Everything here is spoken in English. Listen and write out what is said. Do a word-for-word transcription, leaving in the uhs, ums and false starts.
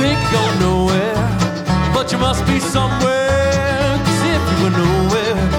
think you're nowhere, but you must be somewhere. 'Cause if you were nowhere,